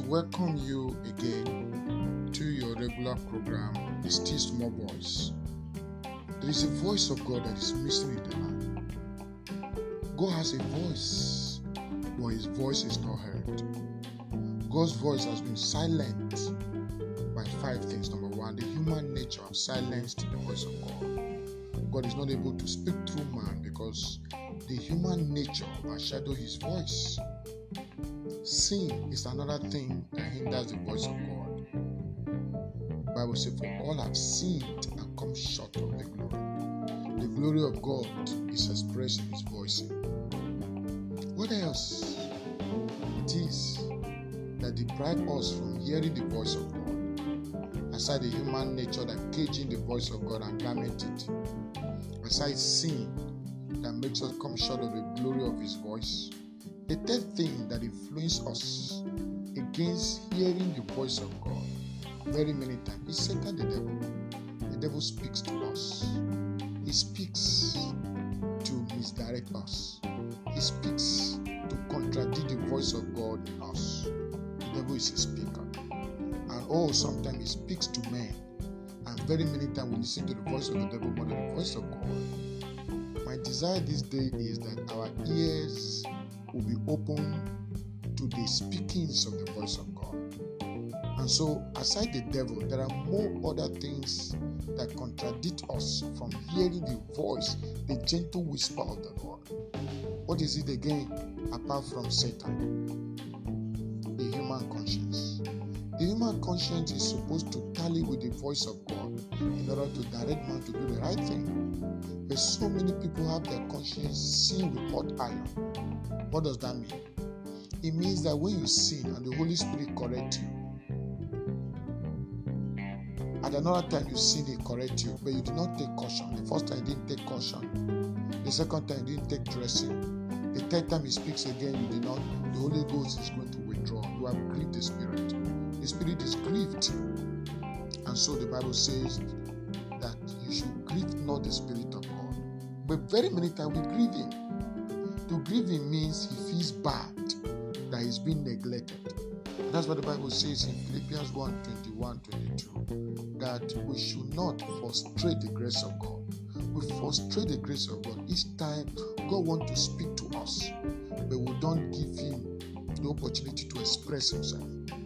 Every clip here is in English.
welcome you again to your regular program, The Still Small Voice. There is a voice of God that is missing in the land. God has a voice, but his voice is not heard. God's voice has been silenced by 5 things. Number 1, the human nature has silenced the voice of God. God is not able to speak through man because the human nature overshadows his voice. Sin is another thing that hinders the voice of God. The Bible says, for all have sinned and come short of the glory. The glory of God is expressed in his voice. What else it is that deprives us from hearing the voice of God? Aside the human nature that caging the voice of God and garment it. Aside sin that makes us come short of the glory of his voice. The third thing that influences us against hearing the voice of God very many times is Satan, the devil. The devil speaks to us. He speaks to misdirect us. He speaks to contradict the voice of God in us. The devil is a speaker. And sometimes he speaks to men. And very many times we listen to the voice of the devil more than the voice of God. My desire this day is that our ears will be open to the speakings of the voice of God. And so, aside the devil, there are more other things that contradict us from hearing the voice, the gentle whisper of the Lord. What is it again, apart from Satan? The human conscience. The human conscience is supposed to tally with the voice of God in order to direct man to do the right thing. But so many people have their conscience sealed with hot iron. What does that mean? It means that when you sin and the Holy Spirit corrects you, at another time you sin, he corrects you, but you did not take caution. The first time you didn't take caution. The second time you didn't take dressing. The third time he speaks again, you did not. The Holy Ghost is going to withdraw. You have grieved the Spirit. The Spirit is grieved. And so the Bible says that you should grieve not the Spirit of God. But very many times we grieve him. To grieve him means he feels bad that he's been neglected. And that's what the Bible says in Philippians 1:21-22, that we should not frustrate the grace of God. We frustrate the grace of God. Each time God wants to speak to us, but we don't give him the opportunity to express himself.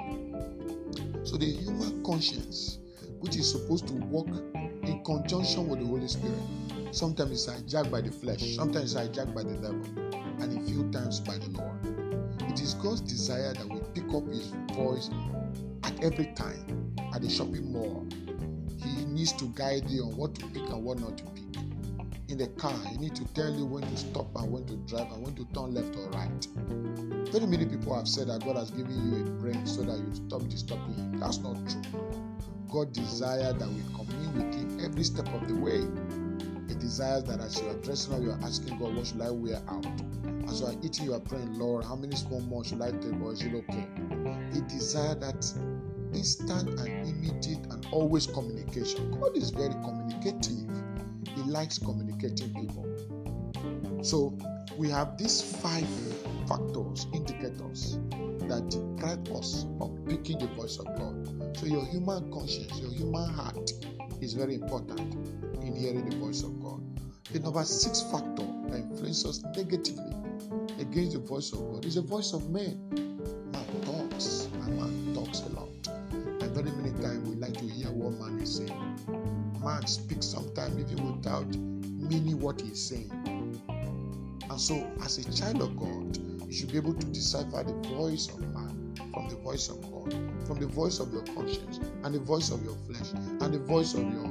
So the human conscience, which is supposed to work in conjunction with the Holy Spirit, sometimes it's hijacked by the flesh, sometimes it's hijacked by the devil, and a few times by the Lord. It is God's desire that we pick up his voice at every time. At the shopping mall, he needs to guide you on what to pick and what not to pick. In the car, he needs to tell you when to stop and when to drive and when to turn left or right. Very many people have said that God has given you a brain so that you stop disturbing him. That's not true. God desires that we commune with him every step of the way. He desires that as you are dressing up, you are asking God, what should I wear out? As you are eating, you are praying, Lord, how many small more should I take, or is it okay? He desires that instant and immediate and always communication. God is very communicative. He likes communicating people. So we have these 5 factors, indicators that deprive us of picking the voice of God. So your human conscience, your human heart is very important in hearing the voice of God. The number 6 factor that influences us negatively against the voice of God is the voice of men. Man talks, and man talks a lot. And very many times we like to hear what man is saying. Man speaks sometimes even without meaning what he's saying. And so as a child of God, you should be able to decipher the voice of man from the voice of God, from the voice of your conscience, and the voice of your flesh, and the voice of your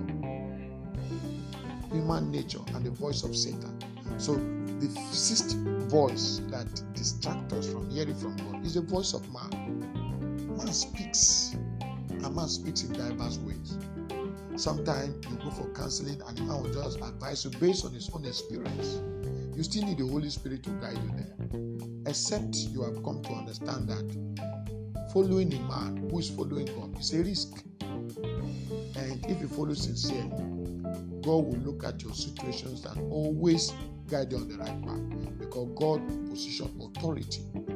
human nature, and the voice of Satan. So the 6th voice that distracts us from hearing from God is the voice of man. Man speaks, and man speaks in diverse ways. Sometimes you go for counseling and the man will just advise you based on his own experience. You still need the Holy Spirit to guide you there. Except you have come to understand that following a man who is following God is a risk. And if you follow sincerely, God will look at your situations and always guide you on the right path, because God positions authority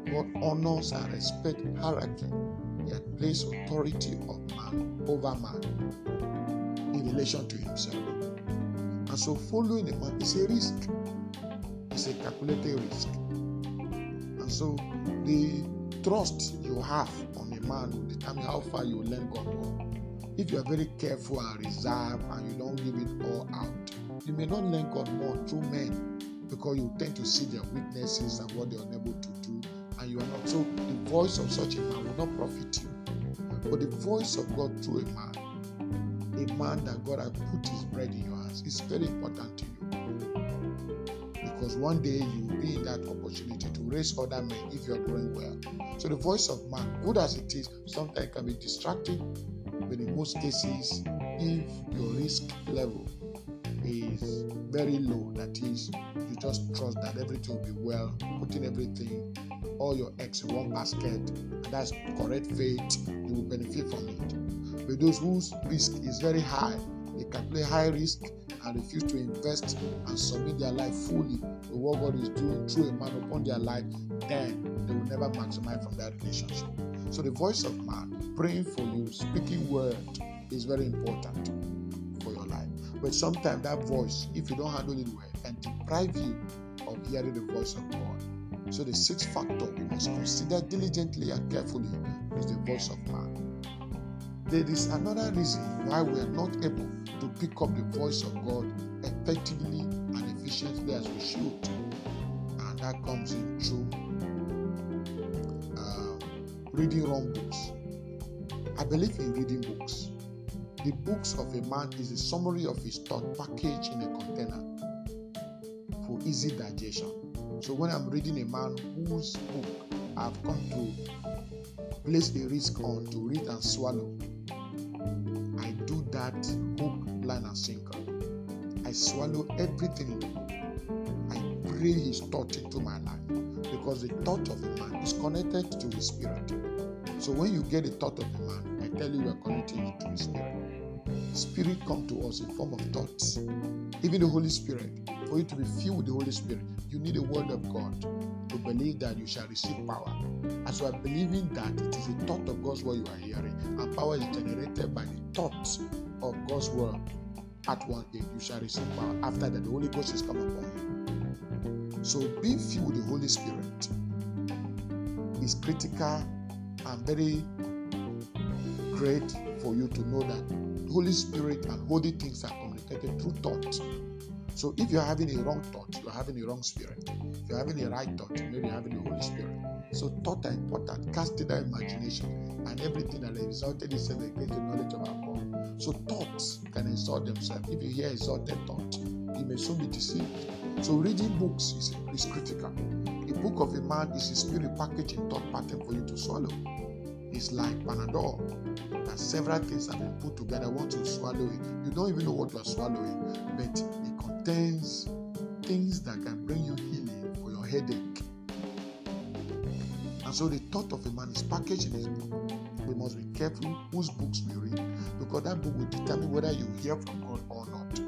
God honors and respects hierarchy. He has placed authority of man over man in relation to himself. And so following a man is a risk. It's a calculated risk. And so the trust you have on a man will determine how far you will let God go. If you are very careful and reserved and you don't give it all out, you may not learn God more through men, because you tend to see their weaknesses and what they are unable to do, and you are not. So the voice of such a man will not profit you. But the voice of God through a man that God has put his bread in your hands, is very important to you. Because one day you will be in that opportunity to raise other men if you are growing well. So the voice of man, good as it is, sometimes can be distracting, but in most cases, if your risk level is very low, that is, you just trust that everything will be well, putting everything, all your eggs in one basket, and that's correct faith, you will benefit from it. But those whose risk is very high, they calculate high risk and refuse to invest and submit their life fully to what God is doing through a man upon their life, then they will never maximize from that relationship. So the voice of man, praying for you, speaking word, is very important for your life. But sometimes that voice, if you don't handle it well, can deprive you of hearing the voice of God. So the sixth factor we must consider diligently and carefully is the voice of man. There is another reason why we are not able to pick up the voice of God effectively and efficiently as we should. And that comes in through reading wrong books. I believe in reading books. The books of a man is a summary of his thought packaged in a container for easy digestion. So when I'm reading a man whose book I've come to place a risk on to read and swallow, I do that hook, line, and sinker. I swallow everything in the book. I pray his thought into my life, because the thought of a man is connected to his spirit. So when you get the thought of a man, I tell you are connected to his spirit. Spirit come to us in form of thoughts. Even the Holy Spirit, for you to be filled with the Holy Spirit, you need the word of God to believe that you shall receive power. As you are believing that it is the thought of God's word you are hearing, and power is generated by the thoughts of God's word, at one day you shall receive power. After that, the Holy Ghost is come upon you. So being filled with the Holy Spirit is critical and very great for you to know that the Holy Spirit and holy things are communicated through thought. So if you're having a wrong thought, you're having a wrong spirit. If you're having a right thought, maybe you're having the Holy Spirit. So thoughts are important. Casting that imagination and everything that resulted in self against the knowledge of our God. So thoughts can exalt themselves. If you hear exalted thought, you may soon be deceived. So reading books is critical. A book of a man is a spirit packaged in thought pattern for you to swallow. It's like Panadol, that several things have been put together. Want to swallow it, you don't even know what you are swallowing, but it contains things that can bring you healing for your headache. And so the thought of a man is packaged in his book. We must be careful whose books we read, because that book will determine whether you hear from God or not.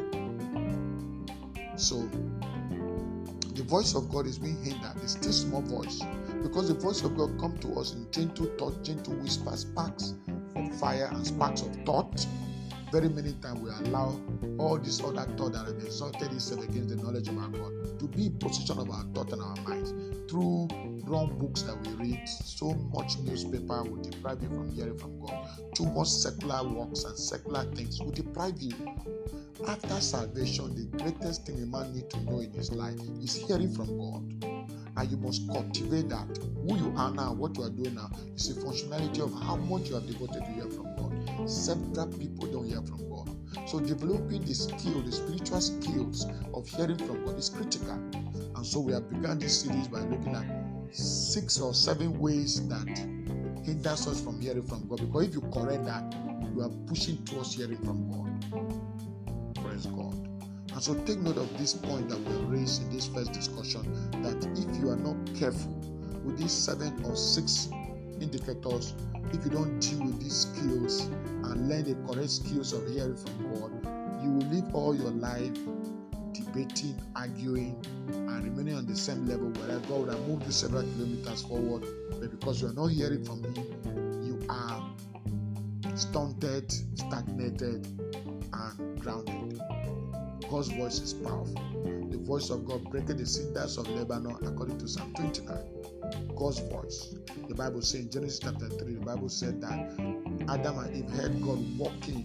So the voice of God is being hindered. It's still small voice, because the voice of God comes to us in gentle thought, gentle whispers, sparks of fire and sparks of thought. Very many times we allow all these other thoughts that have exalted itself against the knowledge of our God to be in position of our thought and our minds through wrong books that we read. So much newspaper will deprive you from hearing from God. Too much secular works and secular things will deprive you. After salvation, the greatest thing a man needs to know in his life is hearing from God. And you must cultivate that. Who you are now, what you are doing now, is a functionality of how much you have devoted to hear from God. Several people don't hear from God. So developing the skill, the spiritual skills of hearing from God is critical. And so we have begun this series by looking at 6 or 7 ways that hinders us from hearing from God. Because if you correct that, you are pushing towards hearing from God. Praise God. And so take note of this point that we raised in this first discussion, that if you are not careful with these 7 or 6 indicators, if you don't deal with these skills and learn the correct skills of hearing from God, you will live all your life debating, arguing, and remaining on the same level, whereas God would have moved you several kilometers forward, but because you are not hearing from Him, you are stunted, stagnated, and grounded. God's voice is powerful. The voice of God breaking the cedars of Lebanon, according to Psalm 29. God's voice. The Bible says in Genesis chapter 3, the Bible said that Adam and Eve heard God walking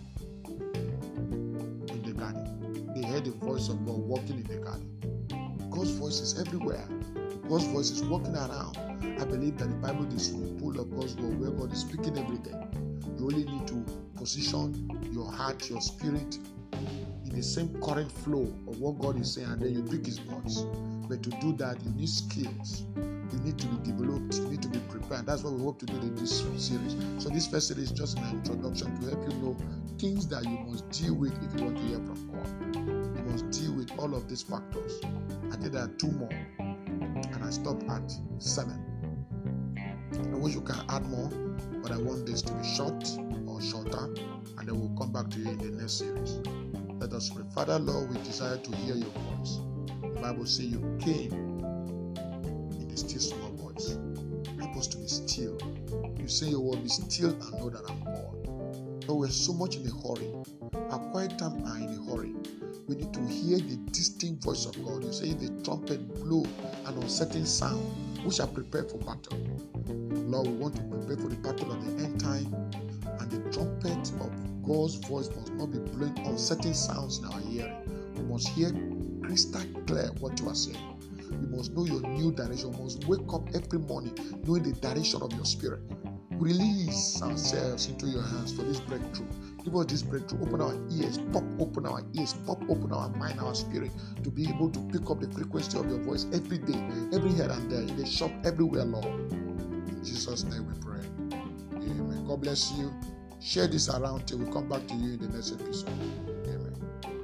in the garden. They heard the voice of God walking in the garden. God's voice is everywhere. God's voice is walking around. I believe that the Bible is full of God's word, where God is speaking every day. You only need to position your heart, your spirit in the same current flow of what God is saying, and then you pick His voice. But to do that, you need skills. You need to be developed. You need to be prepared. That's what we hope to do in this series. So this first series is just an introduction to help you know things that you must deal with if you want to hear from God. You must deal with all of these factors. I think there are 2 more, and I stopped at 7. I wish you can add more, but I want this to be short or shorter, and then we'll come back to you in the next series. Let us pray. Father, Lord, we desire to hear your voice. The Bible says you came in the still small voice. Help us to be still. You say your word, be still and know that I'm God. But we're so much in a hurry. Our quiet time are in a hurry. We need to hear the distinct voice of God. You say the trumpet blow an uncertain sound. We shall prepare for battle. Lord, we want to prepare for the battle of the end time, and the trumpet of God's voice must not be blowing uncertain sounds in our hearing. We must hear crystal clear what you are saying. We must know your new direction. We must wake up every morning knowing the direction of your spirit. Release ourselves into your hands for this breakthrough. Give us this breakthrough. Open our ears. Pop open our ears. Pop open our mind, our spirit, to be able to pick up the frequency of your voice every day, every here and there, in the shop, everywhere, Lord. In Jesus' name we pray. Amen. God bless you. Share this around till we come back to you in the next episode. Amen.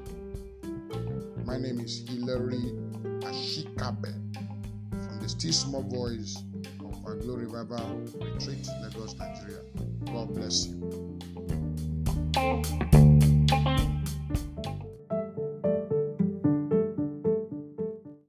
My name is Hilary Ashikabe from the Still Small Voice of our Glory Revival Retreat, Lagos, Nigeria. God bless you.